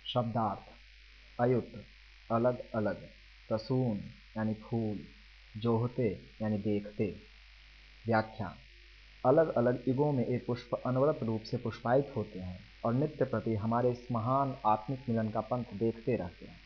शब्दार्थ अयुत अलग अलग, प्रसून यानी फूल, जोहते यानी देखते। व्याख्या अलग अलग युगों में ये पुष्प अनवरत रूप से पुष्पायित होते हैं और नित्य प्रति हमारे इस महान आत्मिक मिलन का पंथ देखते रहते हैं।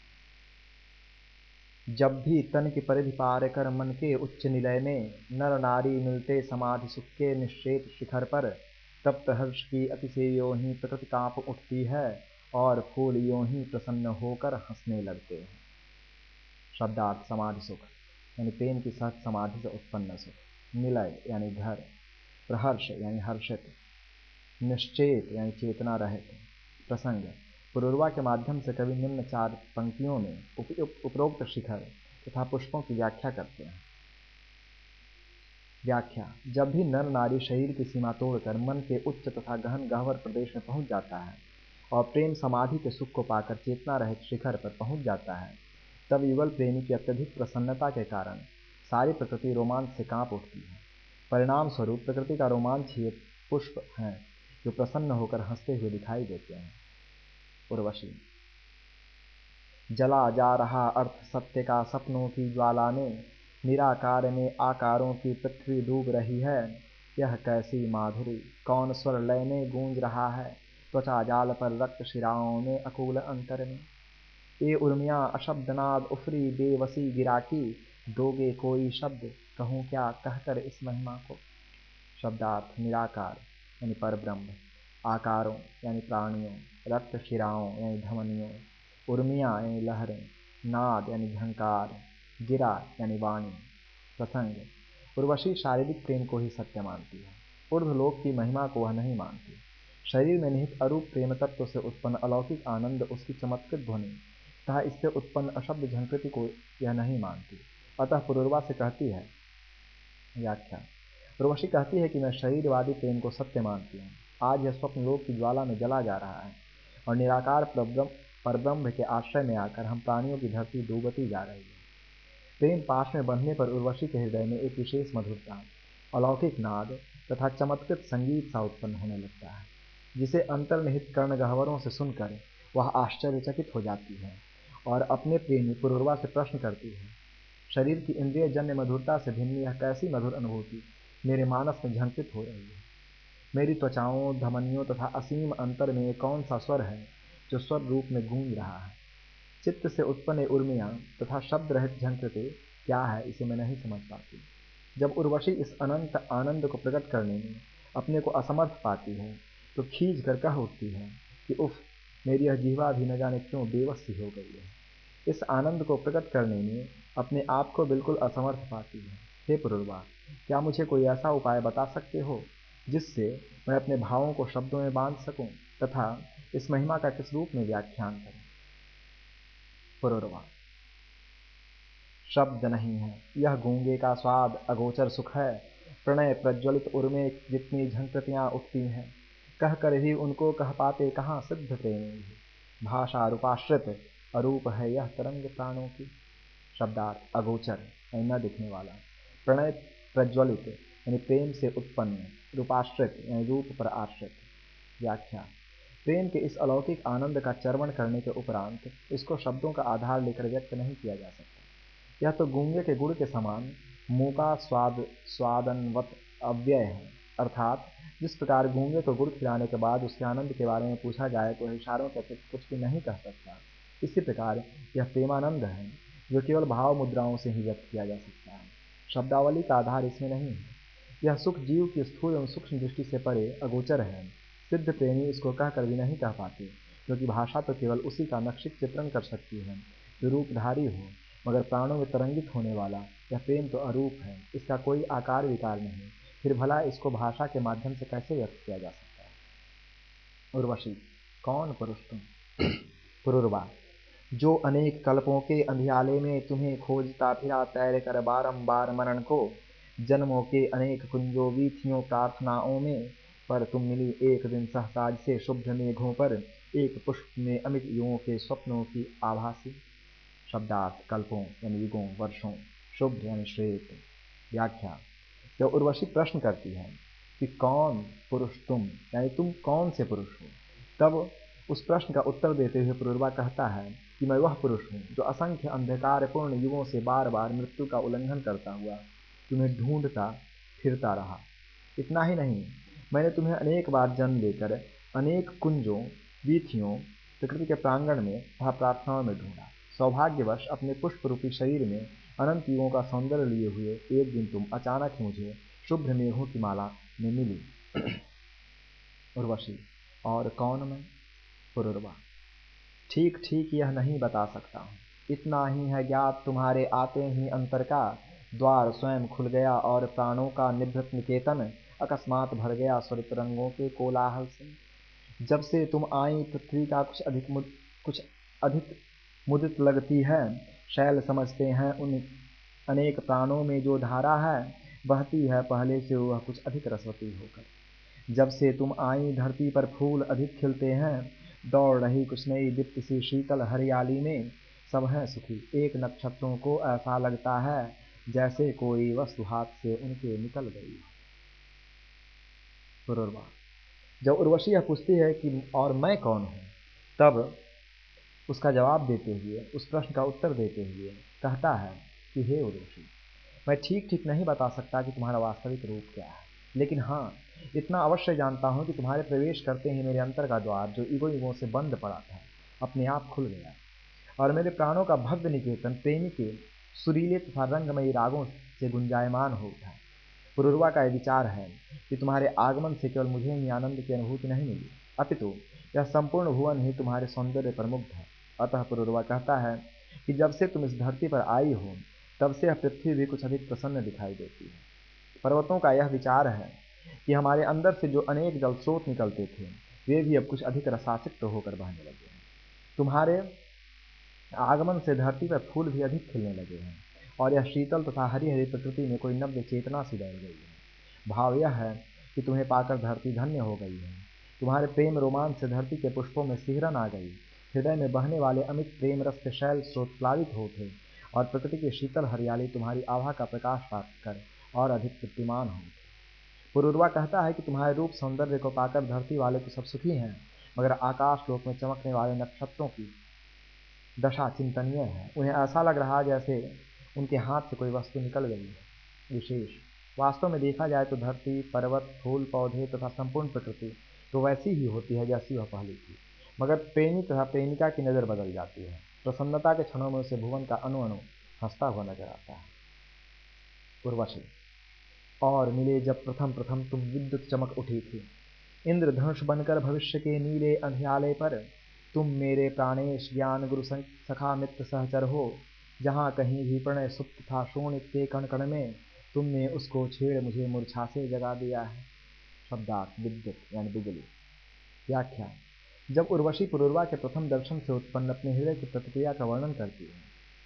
जब भी तन की परिधि पार कर मन के उच्च निलय में नर नारी मिलते समाधि सुख के निश्चेत शिखर पर, तप्त हर्ष की अतिशय यों ही प्रकृति कांप उठती है और फूल यों ही प्रसन्न होकर हंसने लगते हैं। शब्दार्थ समाधि सुख यानी प्रेम की सहज समाधि से उत्पन्न सुख, निलय यानी घर, प्रहर्ष यानी हर्षित, निश्चेत यानी चेतना रहित। प्रसंग पुरुरवा के माध्यम से कवि निम्न चार पंक्तियों में उपरोक्त शिखर तथा पुष्पों की व्याख्या करते हैं। व्याख्या जब भी नर नारी शरीर की सीमा तोड़कर मन के उच्च तथा गहन गह्वर प्रदेश में पहुंच जाता है और प्रेम समाधि के सुख को पाकर चेतना रहित शिखर पर पहुंच जाता है, तब युगल प्रेमी की अत्यधिक प्रसन्नता के कारण सारी प्रकृति रोमांच से कांप उठती है। परिणाम स्वरूप प्रकृति का रोमांच ही पुष्प हैं जो प्रसन्न होकर हंसते हुए दिखाई देते हैं। उर्वशी जला जा रहा अर्थ सत्य का सपनों की ज्वाला में, निराकार में आकारों की पृथ्वी डूब रही है। यह कैसी माधुरी कौन स्वर लय में गूंज रहा है, त्वचा जाल पर रक्त शिराओं में अकूल अंतर में। ये उर्मियाँ अशब्दनाद उफरी बेवसी गिराकी, दोगे कोई शब्द कहूँ क्या कहकर इस महिमा को। शब्दार्थ निराकार यानी परब्रह्म, आकारों यानी प्राणियों, रक्त शिराओं यानी धमनियों, उर्मियाँ यानी लहरें, नाद यानी झंकार, गिरा यानी वाणी। प्रसंग उर्वशी शारीरिक प्रेम को ही सत्य मानती है, ऊर्ध्वलोक की महिमा को वह नहीं मानती। शरीर में निहित अरूप प्रेम तत्व से उत्पन्न अलौकिक आनंद, उसकी चमत्कृत ध्वनि तथा इससे उत्पन्न अशब्द झंकृति को यह नहीं मानती। अतः पुरुरवा से कहती है। व्याख्या उर्वशी कहती है कि मैं शरीरवादी प्रेम को सत्य मानती हूँ। आज यह स्वप्न लोक की ज्वाला में जला जा रहा है और निराकार परब्रह्म के आश्रय में आकर हम प्राणियों की धरती डूबती जा रही है। प्रेम पाश में बंधने पर उर्वशी के हृदय में एक विशेष मधुरता, अलौकिक नाद तथा चमत्कृत संगीत सा उत्पन्न होने लगता है, जिसे अंतर्निहित कर्ण गह्वरों से सुनकर वह आश्चर्यचकित हो जाती है और अपने प्रेमी पुरुरवा से प्रश्न करती है, शरीर की इंद्रिय जन्य मधुरता से भिन्न यह कैसी मधुर अनुभूति मेरे मानस में झंकृत हो रही है। मेरी त्वचाओं, धमनियों तथा असीम अंतर में कौन सा स्वर है जो स्वर रूप में गूंज रहा है। चित्त से उत्पन्न उर्मियाँ तथा शब्द रहित झंकृति क्या है, इसे मैं नहीं समझ पाती। जब उर्वशी इस अनंत आनंद को प्रकट करने में अपने को असमर्थ पाती है तो खींच कर कह उठती है कि उफ, मेरी यह जिह्वा भी न जाने क्यों बेवश सी हो गई है। इस आनंद को प्रकट करने में अपने आप को बिल्कुल असमर्थ पाती है। हे पुरुरवा, क्या मुझे कोई ऐसा उपाय बता सकते हो जिससे मैं अपने भावों को शब्दों में बांध सकूं तथा इस महिमा का किस रूप में व्याख्यान करूं। पुरुरवा शब्द नहीं है, यह गूंगे का स्वाद अगोचर सुख है। प्रणय प्रज्वलित उर्मे जितनी झंकृतियाँ उठती हैं, कह कर ही उनको कह पाते कहाँ सिद्ध प्रेमी। भाषा रूपाश्रित अरूप है यह तरंग प्राणों की। शब्दार्थ अगोचर यानी न दिखने वाला, प्रणय प्रज्वलित यानी प्रेम से उत्पन्न, रूपाश्रित यानी रूप पर आश्रित। व्याख्या प्रेम के इस अलौकिक आनंद का चर्वण करने के उपरांत इसको शब्दों का आधार लेकर व्यक्त नहीं किया जा सकता। यह तो गूंगे के गुड़ के समान मूका स्वादनवत अव्यय है, अर्थात जिस प्रकार गूंगे को गुड़ खिलाने के बाद उसके आनंद के बारे में पूछा जाए तो इशारों के अतिरिक्त कुछ भी नहीं कह सकता, इसी प्रकार यह प्रेमानंद है जो केवल भाव मुद्राओं से ही व्यक्त किया जा सकता है। शब्दावली का आधार इसमें नहीं है। यह सुख जीव की स्थूल एवं सूक्ष्म दृष्टि से परे अगोचर है। सिद्ध प्रेमी इसको कहकर भी नहीं कह पाते, क्योंकि भाषा तो केवल उसी का नक्षिक चित्रण कर सकती है जो रूपधारी हो, मगर प्राणों में तरंगित होने वाला यह प्रेम तो अरूप है, इसका कोई आकार विकार नहीं। फिर भला इसको भाषा के माध्यम से कैसे व्यक्त किया जा सकता है। उर्वशी कौन पुरुष तुम। पुरुरवा जो अनेक कल्पों के अंधियाले में तुम्हें खोजता फिरा तैर कर बारंबार मनन को, जन्मों के अनेक कुंजों वीथियों प्रार्थनाओं में, पर तुम मिली एक दिन सहसाज से शुभ्र मेघों पर, एक पुष्प में अमित युगों के स्वप्नों की आभासी। शब्दार्थ कल्पों यानी युगों, वर्षों, शुभ्र यानी श्वेत। व्याख्या जब उर्वशी प्रश्न करती है कि कौन पुरुष तुम, यानी तुम कौन से पुरुष हो, तब उस प्रश्न का उत्तर देते हुए पुरुरवा कहता है कि मैं वह पुरुष हूँ जो असंख्य अंधकारपूर्ण युगों से बार बार मृत्यु का उल्लंघन करता हुआ तुम्हें ढूंढता फिरता रहा। इतना ही नहीं, मैंने तुम्हें अनेक बार जन्म लेकर अनेक कुंजों, वीथियों, प्रकृति के प्रांगण में तथा प्रार्थनाओं में ढूंढा। सौभाग्यवश अपने पुष्प रूपी शरीर में अनंत युगों का सौंदर्य लिए हुए एक दिन तुम अचानक मुझे शुभ्र मेघों की माला में मिली। उर्वशी: और कौन मैं? पुरुरवा: ठीक ठीक यह नहीं बता सकता हूँ। इतना ही है ज्ञात, तुम्हारे आते ही अंतर का द्वार स्वयं खुल गया और प्राणों का निभृत निकेतन अकस्मात भर गया स्वर तरंगों के कोलाहल से। जब से तुम आई पृथ्वी का कुछ अधिक मुदित लगती है। शैल समझते हैं उन अनेक प्राणों में जो धारा है बहती है पहले से वह कुछ अधिक रसवती होकर। जब से तुम आई धरती पर फूल अधिक खिलते हैं, दौड़ रही कुछ नई दीप्ति सी शीतल हरियाली में सब हैं सुखी। एक नक्षत्रों को ऐसा लगता है जैसे कोई वस्तु हाथ से उनके निकल गई हो। पुरुरवा: जब उर्वशी यह पूछती है कि और मैं कौन हूँ, तब उसका जवाब देते हुए, उस प्रश्न का उत्तर देते हुए कहता है कि हे उर्वशी, मैं ठीक ठीक नहीं बता सकता कि तुम्हारा वास्तविक रूप क्या है, लेकिन हाँ, इतना अवश्य जानता हूँ कि तुम्हारे प्रवेश करते ही मेरे अंतर का द्वार जो युगों युगों से बंद पड़ा था अपने आप खुल गया और मेरे प्राणों का भव्य निकेतन प्रेमी के सुरीले तथा रंगमयी रागों से गुंजायमान हो उठा। पुरुरवा का यह विचार है कि तुम्हारे आगमन से केवल मुझे ही आनंद की अनुभूति नहीं मिली, अपितु यह संपूर्ण भुवन ही तुम्हारे सौंदर्य पर मुग्ध है। अतः पुरुरवा कहता है कि जब से तुम इस धरती पर आई हो तब से यह पृथ्वी भी कुछ अधिक प्रसन्न दिखाई देती है। पर्वतों का यह विचार है कि हमारे अंदर से जो अनेक जल स्रोत निकलते थे वे भी अब कुछ अधिक रसासिक्त होकर बहने लगे हैं। तुम्हारे आगमन से धरती पर फूल भी अधिक खिलने लगे हैं और यह शीतल तथा हरी हरी प्रकृति में कोई नव्य चेतना सी दौड़ गई है। भाव यह है कि तुम्हें पाकर धरती धन्य हो गई है। तुम्हारे प्रेम रोमांच से धरती के पुष्पों में सिहरन आ गई। हृदय में बहने वाले अमित प्रेम रस के शैल स्रोत प्लावित हो उठे और प्रकृति की शीतल हरियाली तुम्हारी आभा का प्रकाश प्राप्त कर और अधिक तृप्तिमान हो उठे। पुरुरवा कहता है कि तुम्हारे रूप सौंदर्य को पाकर धरती वाले तो सब सुखी हैं, मगर आकाश लोक में चमकने वाले नक्षत्रों की दशा चिंतनीय है। उन्हें ऐसा लग रहा जैसे उनके हाथ से कोई वस्तु निकल गई है। विशेष वास्तव में देखा जाए तो धरती, पर्वत, फूल, पौधे तथा संपूर्ण प्रकृति तो वैसी ही होती है जैसी वह पहले थी, मगर प्रेमी तथा प्रेमिका की नज़र बदल जाती है। प्रसन्नता के क्षणों में उसे भुवन का अणु अणु हंसता हुआ नजर आता है। उर्वशी: और मिले जब प्रथम प्रथम तुम विद्युत चमक उठी थी, इंद्रधनुष बनकर भविष्य के नीले अंधियाले पर। तुम मेरे प्राणेश ज्ञान गुरु सखा मित्र सहचर हो। जहाँ कहीं भी प्रणय सुप्त था शोणित के कण कण में, तुमने उसको छेड़ मुझे मूर्छा से जगा दिया है। शब्दार्थ: विद्युत यानी बिजली। व्याख्या: जब उर्वशी पुरुरवा के प्रथम दर्शन से उत्पन्न अपने हृदय की प्रतिक्रिया का वर्णन करती है।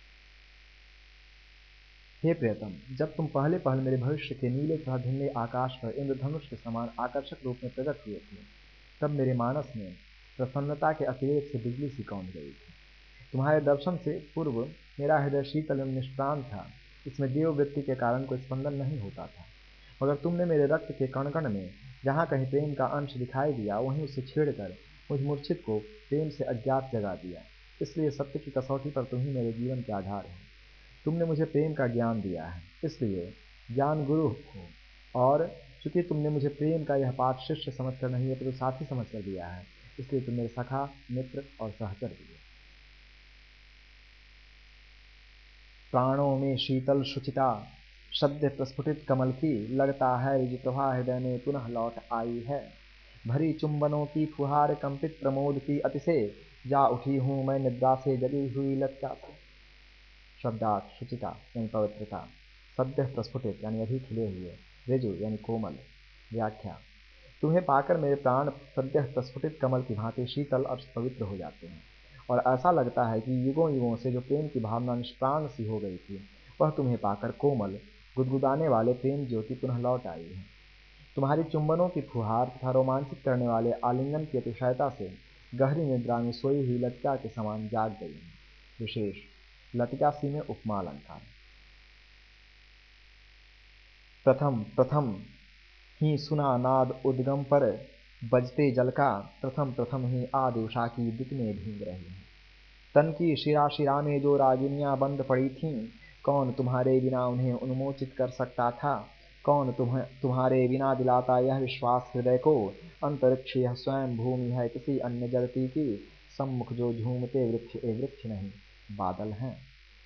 हे प्रियतम, जब तुम पहले पहल मेरे भविष्य के नीले तथा धुंधले आकाश पर इंद्रधनुष के समान आकर्षक रूप में प्रकट हुए थे, तब मेरे मानस में प्रसन्नता के अतिरेक से बिजली सी कौंध गई थी। तुम्हारे दर्शन से पूर्व मेरा हृदय शीतल एवं निष्प्राण था। इसमें देववृत्ति के कारण कोई स्पंदन नहीं होता था, मगर तुमने मेरे रक्त के कण कण में जहाँ कहीं प्रेम का अंश दिखाई दिया वहीं उसे छेड़कर मुझ मूर्छित को प्रेम से अज्ञात जगा दिया। इसलिए सत्य की कसौटी पर तुम ही मेरे जीवन के आधार हो। तुमने मुझे प्रेम का ज्ञान दिया है, इसलिए ज्ञान गुरु हो, और चूंकि तुमने मुझे प्रेम का यह पाठ शिष्य समझकर नहीं है तो साथी समझकर दिया है, इसलिए तुम मेरे सखा, मित्र और सहचर हुए। प्राणों में शीतल शुचिता सद्य प्रस्फुटित कमल की, लगता है ऋजु प्रभा हृदय में पुनः लौट आई है। भरी चुंबनों की फुहार कंपित प्रमोद की अतिशय, जा उठी हूँ मैं निद्रा से जगी हुई लज्जा से। शब्दार्थ: शुचिता यानी पवित्रता, सद्य प्रस्फुटित यानी अभी खिले हुए, ऋजु यानी कोमल। व्याख्या: तुम्हें पाकर मेरे प्राण सद्य प्रस्फुटित कमल की भांति शीतल और पवित्र हो जाते हैं और ऐसा लगता है कि युगों युगों से जो प्रेम की भावना निष्प्राण सी हो गई थी वह तुम्हें पाकर कोमल गुदगुदाने वाले प्रेम ज्योति पुनः लौट आई है। तुम्हारी चुंबनों की फुहार तथा रोमांचित करने वाले आलिंगन की अतिशयता से गहरी निद्रा में सोई हुई लतिका के समान जाग गई है। विशेष लतिका सी में उपमा अलंकार। प्रथम प्रथम ही सुना नाद उद्गम पर, बजते जल का प्रथम प्रथम ही आदि उषा की दिक में भीग रही है। तन की शिरा शिरा में जो रागिनियां बंद पड़ी थीं, कौन तुम्हारे बिना उन्हें उन्मोचित कर सकता था? कौन तुम्हारे बिना दिलाता यह विश्वास हृदय को, अंतरिक्ष यह स्वयं भूमि है किसी अन्य जगती की, सम्मुख जो झूमते वृक्ष ए वृक्ष नहीं बादल हैं।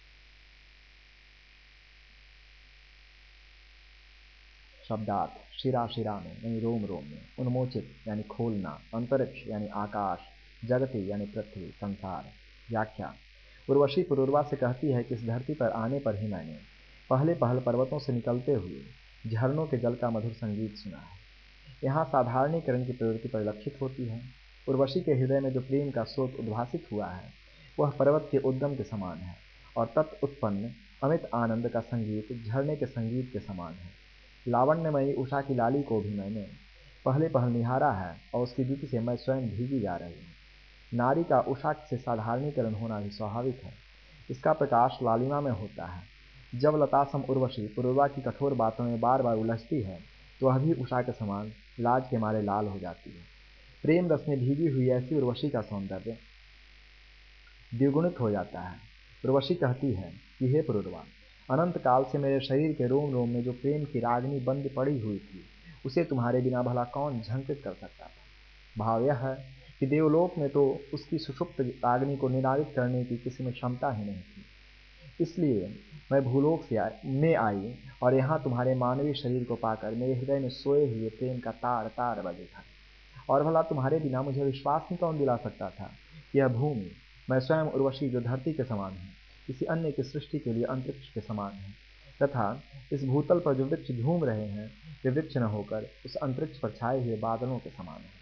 शब्दार्थ: शिरा शिरा में यानी रोम रोम में, उन्मोचित यानी खोलना, अंतरिक्ष यानी आकाश, जगति यानी पृथ्वी संसार। व्याख्या: उर्वशी पुरूरवा से कहती है कि इस धरती पर आने पर ही मैंने पहले पहल पर्वतों से निकलते हुए झरनों के जल का मधुर संगीत सुना है। यहाँ साधारणीकरण की प्रवृत्ति परिलक्षित होती है। उर्वशी के हृदय में जो प्रेम का स्रोत उद्भासित हुआ है वह पर्वत के उद्गम के समान है, और तत्उत्पन्न अमित आनंद का संगीत झरने के संगीत के समान है। लावण्यमयी उषा की लाली को भी मैंने पहले पहल निहारा है, और उसकी द्युति से मैं स्वयं भीगी जा रही हूँ। नारी का उषा से साधारणीकरण होना भी स्वाभाविक है। इसका प्रकाश लालिमा में होता है। जब लतासम उर्वशी पुरूरवा की कठोर बातों में बार बार उलझती है तो वह भी उषा के समान लाज के मारे लाल हो जाती है। प्रेम रस में भीगी हुई ऐसी उर्वशी का सौंदर्य द्विगुणित हो जाता है। उर्वशी कहती है कि हे पुरूरवा, अनंत काल से मेरे शरीर के रोम रोम में जो प्रेम की रागिनी बंद पड़ी हुई थी, उसे तुम्हारे बिना भला कौन झंकृत कर सकता था? भाव यह है कि देवलोक में तो उसकी सुषुप्त रागिनी को निनादित करने की किसी में क्षमता ही नहीं थी। इसलिए मैं भूलोक में आई और यहाँ तुम्हारे मानवीय शरीर को पाकर मेरे हृदय में सोए हुए प्रेम का तार तार बज उठा। और भला तुम्हारे बिना मुझे विश्वास ही कौन दिला सकता था कि यह भूमि, मैं स्वयं उर्वशी जो धरती के समान हूँ, किसी अन्य की सृष्टि के लिए अंतरिक्ष के समान है, तथा इस भूतल पर जो वृक्ष झूम रहे हैं वे वृक्ष न होकर उस अंतरिक्ष पर छाए हुए बादलों के समान है।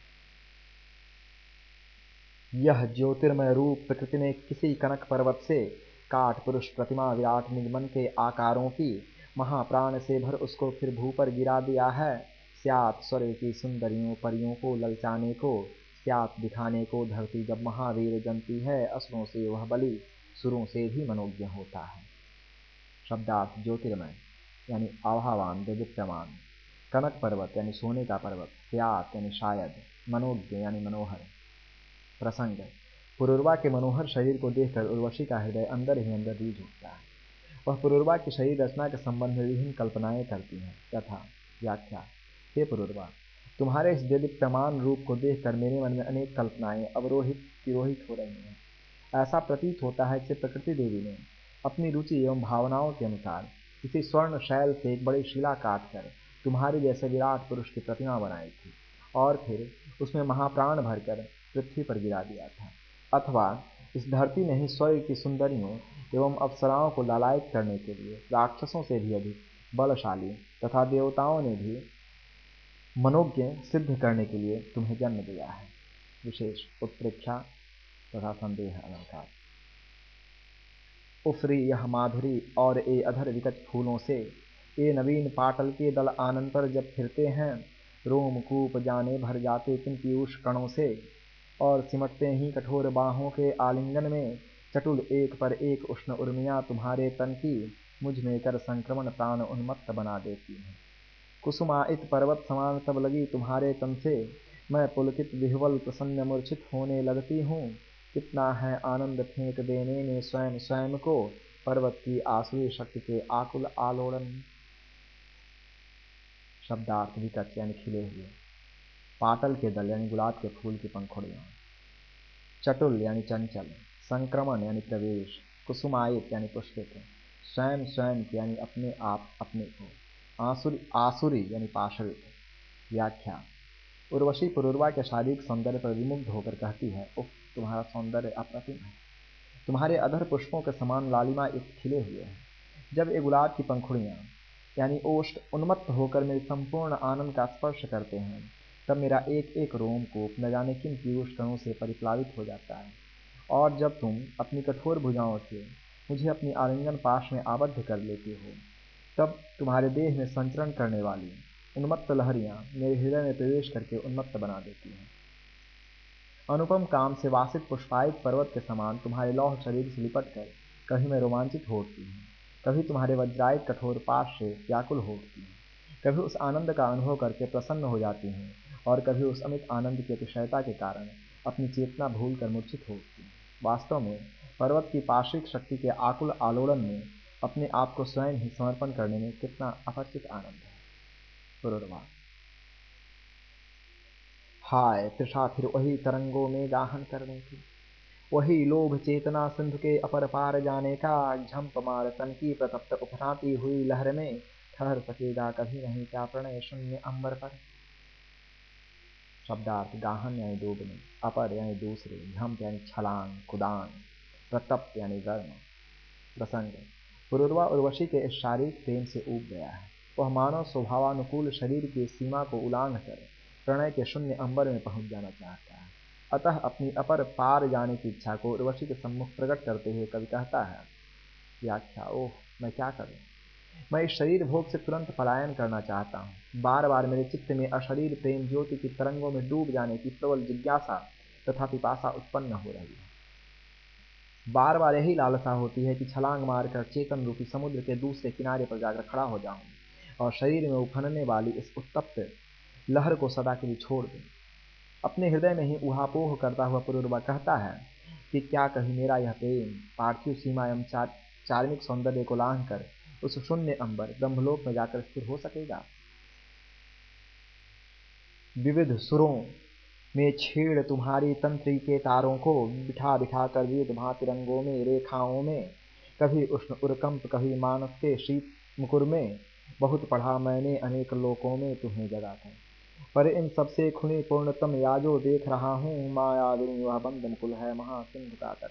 यह ज्योतिर्मय रूप प्रकृति ने किसी कनक पर्वत से काठ पुरुष प्रतिमा विराट निगमन के आकारों की महाप्राण से भर उसको फिर भू पर गिरा दिया है। स्यात स्वर्ग की सुंदरियों परियों को ललचाने को, स्यात दिखाने को धरती जब महावीर जनती है, असुरों से वह बलि सुरों से भी मनोज्ञ होता है। शब्दार्थ: ज्योतिर्मय यानी आभावान देदीप्यमान, कनक पर्वत यानी सोने का पर्वत, स्यात यानी शायद, मनोज्ञ यानी मनोहर। प्रसंग: पुरूरवा के मनोहर शरीर को देखकर उर्वशी का हृदय अंदर ही अंदर रीझ उठता है। वह पुरूरवा की शरीर रचना के संबंध में विभिन्न कल्पनाएं करती हैं तथा व्याख्या: हे पुरूरवा, तुम्हारे इस देदीप्यमान रूप को देखकर मेरे मन में अनेक कल्पनाएं अवरोहित तिरोहित हो रही हैं। ऐसा प्रतीत होता है कि प्रकृति देवी ने अपनी रुचि एवं भावनाओं के अनुसार किसी स्वर्ण शैल से एक बड़ी शिला काट कर तुम्हारे जैसे विराट पुरुष की प्रतिमा बनाई थी और फिर उसमें महाप्राण भरकर पृथ्वी पर गिरा दिया था। अथवा इस धरती ने ही स्वर्ग की सुंदरियों एवं अप्सराओं को लालायित करने के लिए राक्षसों से भी अधिक बलशाली तथा देवताओं ने भी मनोज्ञ सिद्ध करने के लिए तुम्हें जन्म दिया है। विशेष उत्प्रेक्षा तथा संदेह अलंकार। उफरी यह माधुरी और ए अधर विकट फूलों से, ए नवीन पाटल के दल आनंतर जब फिरते हैं, रोमकूप जाने भर जाते किन पीयूष कणों से, और सिमटते ही कठोर बाहों के आलिंगन में, चटुल एक पर एक उष्ण उर्मियाँ तुम्हारे तन की मुझ में कर संक्रमण प्राण उन्मत्त बना देती हैं। कुसुमाइत पर्वत समान तब लगी तुम्हारे तन से, मैं पुलकित विह्वल प्रसन्न मूर्छित होने लगती हूँ। कितना है आनंद फेंक देने में स्वयं स्वयं को, पर्वत की आसुरी शक्ति के आकुल आलोड़न। शब्दार्थ: विकट यानी खिले हुए, पाटल के दल यानी गुलाब के फूल की पंखुड़ियाँ, चटुल यानी चंचल, संक्रमण यानी प्रवेश, कुसुमायित यानी पुष्पित, स्वयं स्वयं यानी अपने आप अपने को, आसुरी यानी पाशविक। व्याख्या: उर्वशी पुरूरवा के शारीरिक सौंदर्य पर विमुग्ध होकर कहती है, उफ, तुम्हारा सौंदर्य अप्रतिम है। तुम्हारे अधर पुष्पों के समान लालिमा युक्त खिले हुए हैं। जब ये गुलाब की पंखुड़ियाँ यानी ओष्ठ उन्मत्त होकर मेरे संपूर्ण आनंद का स्पर्श करते हैं, तब मेरा एक एक रोमकूप न जाने किन पीयूष कणों से परिप्लावित हो जाता है। और जब तुम अपनी कठोर भुजाओं से मुझे अपनी आलिंगन पाश में आबद्ध कर लेती हो, तब तुम्हारे देह में संचरण करने वाली उन्मत्त लहरियाँ मेरे हृदय में प्रवेश करके उन्मत्त बना देती हैं। अनुपम काम से वासित पुष्पायित पर्वत के समान तुम्हारे लौह शरीर से लिपट कर कभी मैं रोमांचित हो उठती हूँ, कभी तुम्हारे वज्रायित कठोर पाश से व्याकुल हो उठती हूँ, कभी उस आनंद का अनुभव करके प्रसन्न हो जाती हूँ और कभी उस अमित आनंद की अतिशयता के कारण अपनी चेतना भूल कर मूर्छित हो उठती हैं। वास्तव में पर्वत की पार्श्विक शक्ति के आकुल आलोड़न में अपने आप को स्वयं ही समर्पण करने में कितना अपरिचित आनंद है। पुरुरवा। हाय तृषा फिर वही तरंगों में गाहन करने की, वही लोभ चेतना सिंधु के अपर पार जाने का, झंप मार तन की प्रतप्त उफनाती हुई लहर में ठहर सकेगा कभी नहीं क्या प्रणय शून्य अंबर पर। शब्दार्थ गाहन यानी डूबने, अपर यानी दूसरे, झंप यानी छलांग कुदान, प्रतप्त यानी गर्म। प्रसंग। पुरुरवा उर्वशी के इस शारीरिक प्रेम से ऊब गया है। वह मानव स्वभावानुकूल शरीर की सीमा को उलांघ कर प्रणय के शून्य अंबर में पहुंच जाना चाहता है। अतः अपनी अपर पार जाने की इच्छा को उर्वशी के सम्मुख प्रकट करते हुए कवि कहता है। व्याख्या। ओह मैं क्या करूं, मैं इस शरीर भोग से तुरंत पलायन करना चाहता हूँ। बार बार मेरे चित्त में अशरीर प्रेम ज्योति की तरंगों में डूब जाने की प्रबल जिज्ञासा तथा पिपासा उत्पन्न हो रही है। बार बार यही लालसा होती है कि छलांग मारकर चेतन रूपी समुद्र के दूसरे किनारे पर जाकर खड़ा हो जाऊं और शरीर में उफनने वाली इस उत्तप्त लहर को सदा के लिए छोड़ दूं। अपने हृदय में ही ऊहापोह करता हुआ पुरुरवा कहता है कि क्या कहीं मेरा यह प्रेम पार्थिव सीमा एवं चार्मिक सौंदर्य को लांघ कर उस शून्य अंबर ब्रह्मलोक में जाकर स्थिर हो सकेगा। विविध सुरों में छेड़ तुम्हारी तंत्री के तारों को बिठा बिठा कर विविध भांति रंगों में रेखाओं में, कभी उष्ण उर्कंप कभी मानस के शीत मुकुर में, बहुत पढ़ा मैंने अनेक लोकों में तुम्हें जगा कर, पर इन सबसे खुनी पूर्णतम याजो देख रहा हूँ मायाविनी वह बंद मुकुल है महासिंधु का तट।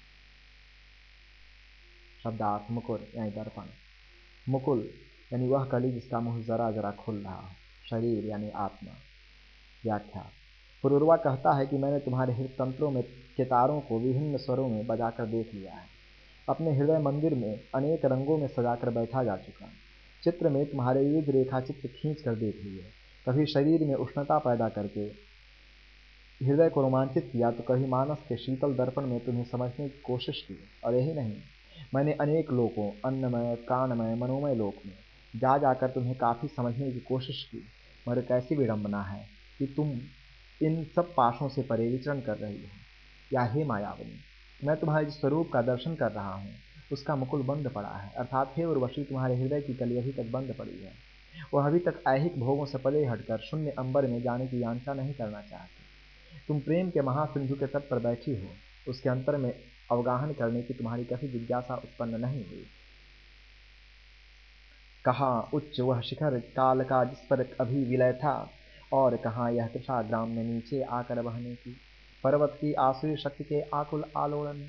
शब्दार्थ। मुकुर यानी दर्पण, मुकुल यानी वह कली जिसका मुंह जरा जरा खुल रहा हो, शरीर यानी आत्मा। व्याख्या। पुरुरवा कहता है कि मैंने तुम्हारे हृदय तंत्रों में के तारों को विभिन्न स्वरों में बजाकर देख लिया है। अपने हृदय मंदिर में अनेक रंगों में सजाकर बैठा जा चुका। चित्र में तुम्हारे विविध रेखा चित्र खींच कर देख लिए। कभी शरीर में उष्णता पैदा करके हृदय को रोमांचित किया तो कभी मानस के शीतल दर्पण में तुम्हें समझने की कोशिश की। और यही नहीं, मैंने अनेक लोकों अन्नमय प्राणमय मनोमय लोक में जा जाकर तुम्हें काफ़ी समझने की कोशिश की, मगर कैसी विडंबना है कि तुम इन सब पाशों से परे विचरण कर रही हो। या हे मायावनी, मैं तुम्हारे जिस स्वरूप का दर्शन कर रहा हूँ उसका मुकुल बंद पड़ा है, अर्थात हे उर्वशी तुम्हारे हृदय की कली अभी तक बंद पड़ी है। वह अभी तक ऐहिक भोगों से परे हटकर शून्य अंबर में जाने की याचना नहीं करना चाहती। तुम प्रेम के महासिंधु के तट पर बैठी हो, उसके अंतर में अवगाहन करने की तुम्हारी कभी जिज्ञासा उत्पन्न नहीं हुई। कहाँ उच्च वह शिखर काल का जिस पर अभी विलय था, और कहाँ यह तृषा ग्राम में नीचे आकर बहने की पर्वत की आसुरी शक्ति के आकुल आलोड़न।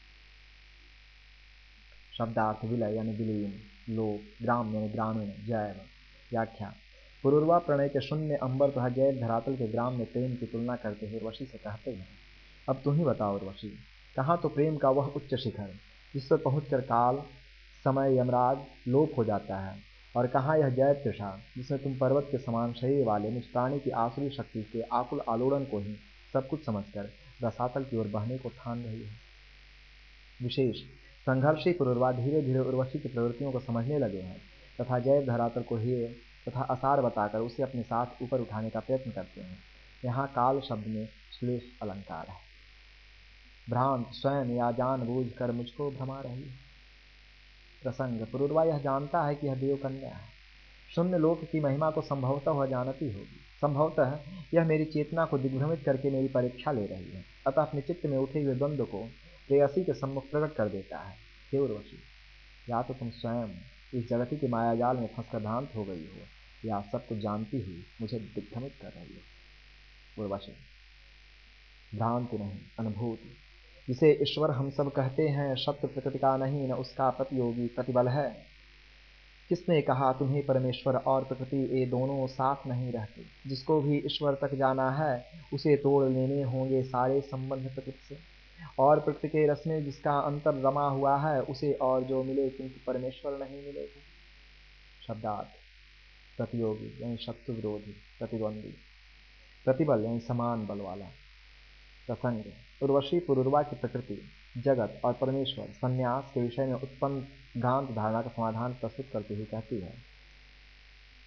शब्दार्थ। विलय यानी विलीन, लोक, ग्राम यानी ग्रामीण, जैव। व्याख्या। पुरुरवा प्रणय के शून्य अंबर तथा जैव धरातल के ग्राम में प्रेम की तुलना करते हुए उर्वशी से कहते हैं, अब तुम ही बताओ उर्वशी, कहाँ तो प्रेम का वह उच्च शिखर जिस पर पहुंचकर काल समय यमराज लोप हो जाता है, और कहाँ यह जैव तृषा जिसमें तुम पर्वत के समान शरीर वाले मुझ प्राणी की आसुरी शक्ति के आकुल आलोड़न को ही सब कुछ समझकर रसातल की ओर बहने को ठान रही है। विशेष संघर्षी पुरुरवा धीरे धीरे उर्वशी की प्रवृत्तियों को समझने लगे हैं तथा जैव धरातल को हेय तथा असार बताकर उसे अपने साथ ऊपर उठाने का प्रयत्न करते हैं। यहाँ काल शब्द में श्लेष अलंकार है। भ्रांत स्वयं या जानबूझ कर मुझको भ्रमा रही है। प्रसंग। पुरुरवा यह जानता है कि यह देवकन्या है, शून्य लोक की महिमा को संभवतः वह जानती होगी। संभवतः यह मेरी चेतना को दिग्भ्रमित करके मेरी परीक्षा ले रही है, अतः अपने चित्त में उठे हुए द्वंद्व को प्रेयसी के सम्मुख प्रकट कर देता है। हे उर्वशी, या तो तुम स्वयं इस जगती के मायाजाल में फंसकर भ्रांत हो गई हो, या सब कुछ जानती हुई मुझे दिग्भ्रमित कर रही हो। उर्वशी। भ्रांति नहीं, अनुभूति, जिसे ईश्वर हम सब कहते हैं, शब्द प्रकृति का नहीं न उसका प्रतियोगी प्रतिबल है। किसने कहा तुम्हें परमेश्वर और प्रकृति ये दोनों साथ नहीं रहते। जिसको भी ईश्वर तक जाना है उसे तोड़ लेने होंगे सारे संबंध प्रकृति से, और प्रकृति के रस में जिसका अंतर रमा हुआ है उसे और जो मिले किंतु परमेश्वर नहीं मिलेगा। शब्दार्थ। प्रतियोगी यानी शत्रु विरोधी, प्रतिद्वंदी, प्रतिबल यानी समान बल वाला। प्रसंग। उर्वशी पुरुरवा की प्रकृति, जगत और परमेश्वर संन्यास के विषय में उत्पन्न भ्रांत धारणा का समाधान प्रस्तुत करते हुए कहती है।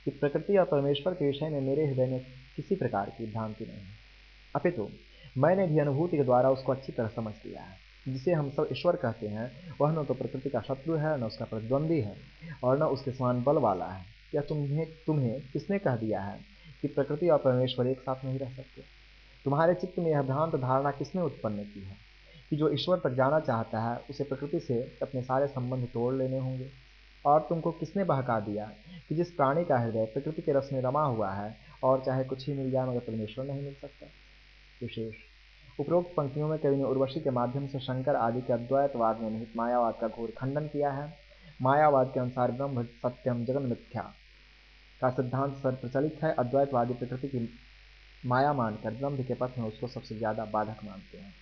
कि प्रकृति और परमेश्वर के विषय में मेरे हृदय में किसी प्रकार की भ्रांति नहीं है, अपितु मैंने भी अनुभूति के द्वारा उसको अच्छी तरह समझ लिया है। जिसे हम सब ईश्वर कहते हैं वह न तो प्रकृति का शत्रु है, न उसका प्रतिद्वंदी है, और न उसके समान बल वाला है। यह तुम्हें तुम्हें किसने कह दिया है कि प्रकृति और परमेश्वर एक साथ नहीं रह सकते? तुम्हारे चित्त में यह भ्रांत धारणा किसने उत्पन्न की है कि जो ईश्वर तक जाना चाहता है उसे प्रकृति से अपने सारे संबंध तोड़ लेने होंगे? और तुमको किसने बहका दिया कि जिस प्राणी का हृदय प्रकृति के रस में रमा हुआ है और चाहे कुछ ही मिल जाए मगर परमेश्वर नहीं मिल सकता? विशेष उपरोक्त पंक्तियों में कवि ने उर्वशी के माध्यम से शंकर आदि के अद्वैतवाद में निहित मायावाद का घोर खंडन किया है। मायावाद के अनुसार ब्रह्म सत्यम जगन मिथ्या का सिद्धांत सर प्रचलित है। अद्वैतवादी प्रकृति की माया मानकर ब्रह्म के पथ में उसको सबसे ज्यादा बाधक मानते हैं।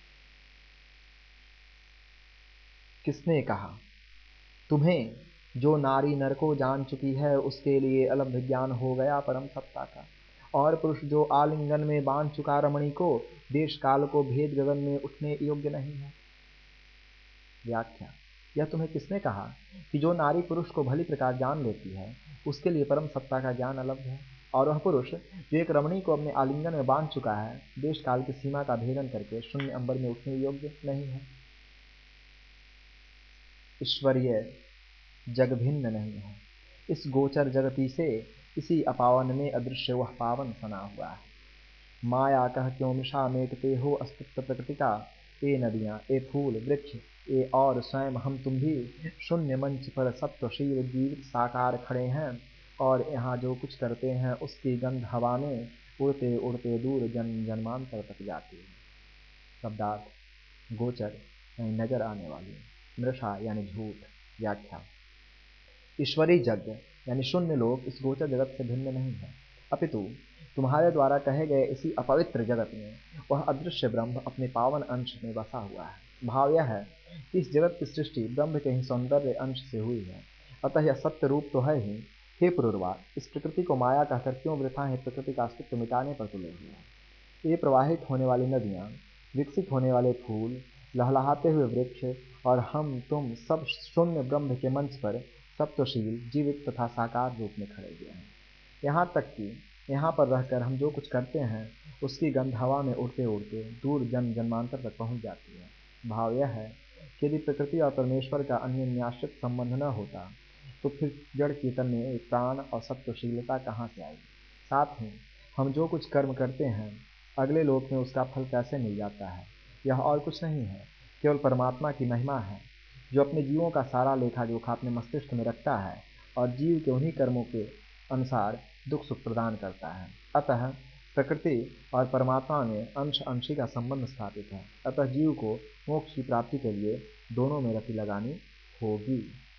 किसने कहा? तुम्हें जो नारी नर को जान चुकी है उसके लिए अलग ज्ञान हो गया परम सत्ता का, और पुरुष जो आलिंगन में बांध चुका रमणी को देश काल को भेद गगन में उठने योग्य नहीं है। व्याख्या: यह तुम्हें किसने कहा कि जो नारी पुरुष को भली प्रकार जान लेती है उसके लिए परम सत्ता का ज्ञान अलग है, और वह पुरुष जो एक रमणी को अपने आलिंगन में बांध चुका है देश काल की सीमा का भेदन करके शून्य अंबर में उठने योग्य नहीं है। ईश्वरीय जग भिन्न नहीं है, इस गोचर जगती से इसी अपावन में अदृश्य वह पावन सना हुआ है। माया कह क्यों मिशा मेटते हो अस्तित्व प्रकृति का, ए नदियाँ, ए फूल वृक्ष, ए और स्वयं हम तुम भी शून्य मंच पर सत्वशील जीवित साकार खड़े हैं, और यहाँ जो कुछ करते हैं उसकी गंध हवा में उड़ते उड़ते दूर जन्म जन्मांतर तक जाती है। शब्दार्थ: गोचर यानी नजर आने वाली, मृषा यानी झूठ। व्याख्या: ईश्वरी जग यानी शून्य लोक इस गोचर जगत से भिन्न नहीं है, अपितु तुम्हारे द्वारा कहे गए इसी अपवित्र जगत में वह अदृश्य ब्रह्म अपने पावन अंश में बसा हुआ है। भाव यह है कि इस जगत की सृष्टि ब्रह्म के ही सौंदर्य अंश से हुई है, अतः यह सत्य रूप तो है ही। हे पुरुरवा, इस प्रकृति को माया कहकर क्यों वृथा है प्रकृति का अस्तित्व मिटाने पर तुले हुए हैं? ये प्रवाहित होने वाली नदियाँ, विकसित होने वाले फूल, लहलहाते हुए वृक्ष और हम तुम सब शून्य ब्रह्म के मंच पर सत्वशील जीवित तथा साकार रूप में खड़े हुए हैं। यहाँ तक कि यहाँ पर रहकर हम जो कुछ करते हैं उसकी गंध हवा में उड़ते उड़ते दूर जन्म जन्मांतर तक पहुँच जाती है। भाव यह है कि यदि प्रकृति और परमेश्वर का अन्य न्याश्रित संबंध न होता तो फिर जड़ चेतन में एक प्राण और सत्वशीलता कहाँ से आएगी? साथ ही हम जो कुछ कर्म करते हैं अगले लोक में उसका फल कैसे मिल जाता है? यह और कुछ नहीं है, केवल परमात्मा की महिमा है, जो अपने जीवों का सारा लेखा जोखा अपने मस्तिष्क में रखता है और जीव के उन्हीं कर्मों के अनुसार दुख सुख प्रदान करता है। अतः प्रकृति और परमात्मा में अंश अंशी का संबंध स्थापित है, अतः जीव को मोक्ष की प्राप्ति के लिए दोनों में रति लगानी होगी।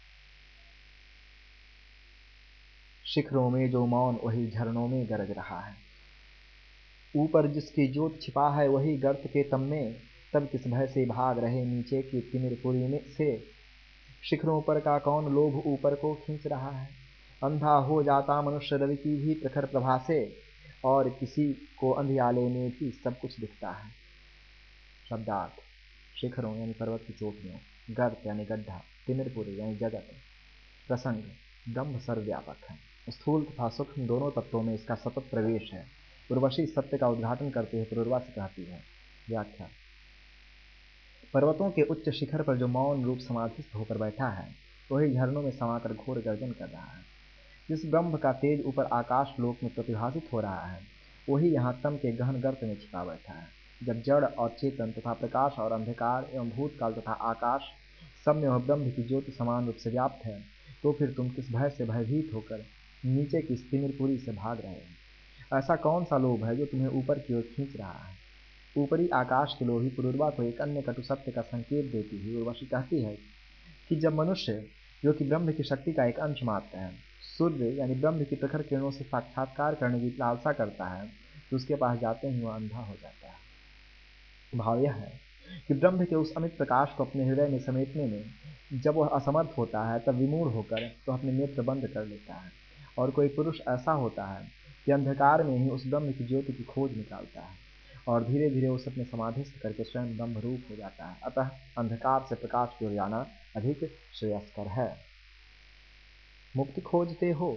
शिखरों में जो मौन वही झरनों में गरज रहा है, ऊपर जिसकी ज्योत छिपा है वही गर्त के तम में, तब किस भय से भाग रहे नीचे की तिमिरपुरी में से। शिखरों पर का कौन लोभ ऊपर को खींच रहा है, अंधा हो जाता मनुष्य रवि की भी प्रखर प्रभा से, और किसी को अंधियाले में भी सब कुछ दिखता है। शब्दार्थ: शिखरों यानी पर्वत की चोटियों, गर्त यानी गड्ढा, तिमिरपुरी यानी जगत। प्रसंग: ब्रह्म सर्वव्यापक है, स्थूल तथा सूक्ष्म दोनों तत्वों में इसका सतत प्रवेश है। उर्वशी सत्य का उद्घाटन करते हुए पुरुरवा से कहती है। व्याख्या: पर्वतों के उच्च शिखर पर जो मौन रूप समाधिस्थ होकर बैठा है वही झरनों में समाकर घोर गर्जन कर रहा है। जिस ब्रह्म का तेज ऊपर आकाश लोक में प्रतिभासित हो रहा है वही यहाँ तम के गहन गर्त में छिपा बैठा है। जब जड़ और चेतन तथा प्रकाश और अंधकार एवं भूतकाल तथा आकाश सब में वह ब्रह्म की ज्योति समान रूप से व्याप्त है, तो फिर तुम किस भय से भयभीत होकर नीचे की तिमिरपुरी से भाग रहे हो? ऐसा कौन सा लोभ है जो तुम्हें ऊपर की ओर खींच रहा है? ऊपरी आकाश के लोभी पुरुरवा को एक अन्य कटु सत्य का संकेत देती हुई उर्वशी कहती है कि जब मनुष्य, जो कि ब्रह्म की शक्ति का एक अंश मात्र है, सूर्य यानी ब्रह्म की प्रखर किरणों से साक्षात्कार करने की लालसा करता है तो उसके पास जाते ही वह अंधा हो जाता है। भाव यह है कि ब्रह्म के उस अमित प्रकाश को अपने हृदय में समेटने में जब वह असमर्थ होता है तब विमूढ़ होकर तो अपने नेत्र बंद कर लेता है, और कोई पुरुष ऐसा होता है कि अंधकार में ही उस ब्रह्म की ज्योति की खोज निकालता है और धीरे धीरे उसे अपने समाधिस्थ करके स्वयं ब्रह्म रूप हो जाता है। अतः अंधकार से प्रकाश की ओर जाना अधिक श्रेयस्कर है। मुक्ति खोजते हो,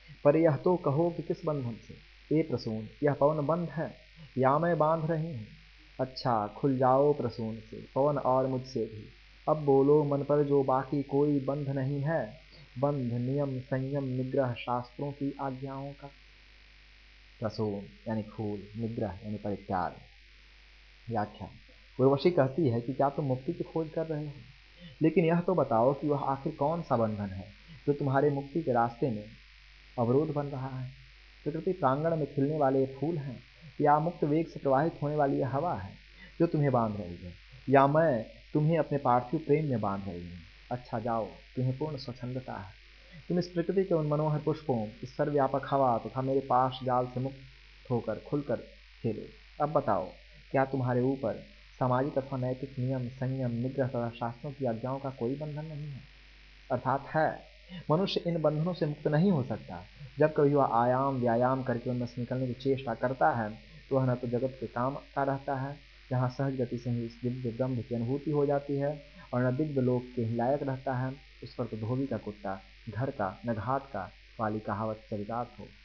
पर यह तो कहो कि किस बंधन से। ए प्रसून, यह पवन बंध है या मैं बांध रही हूँ। अच्छा खुल जाओ प्रसून से पवन और मुझसे भी। अब बोलो मन पर जो बाकी कोई बंध नहीं है। बंध नियम संयम निग्रह शास्त्रों की आज्ञाओं का। प्रसून यानी फूल, निग्रह यानी परित्याग। व्याख्या। उर्वशी कहती है कि क्या तुम मुक्ति की खोज कर रहे हो, लेकिन यह तो बताओ कि वह आखिर कौन सा बंधन है जो तुम्हारे मुक्ति के रास्ते में अवरोध बन रहा है। प्रकृति प्रांगण में खिलने वाले फूल हैं, या मुक्त वेग से प्रवाहित होने वाली यह हवा है जो तुम्हें बांध रही है, या मैं तुम्हें अपने पार्थिव प्रेम में बांध रही हूँ। अच्छा जाओ, तुम्हें पूर्ण स्वच्छंदता है। तुम इस प्रकृति के उन मनोहर पुष्पों, इस सर्वव्यापक हवा तथा मेरे पाश जाल से मुक्त होकर खुलकर खेलो। अब बताओ, क्या तुम्हारे ऊपर सामाजिक अथवा नैतिक नियम संयम निग्रह तथा शास्त्रों की आज्ञाओं का कोई बंधन नहीं है? अर्थात है, मनुष्य इन बंधनों से मुक्त नहीं हो सकता। जब कभी वह आयाम व्यायाम करके उनमें से निकलने की चेष्टा करता है तो वह न तो जगत के काम का रहता है, जहाँ सहज गति से ही इस दिव्य ब्रह्म की अनुभूति हो जाती है, और न दिव्य लोक के ही लायक रहता है। उस पर तो धोबी का कुत्ता घर का न घाट का वाली कहावत चरितार्थ हो।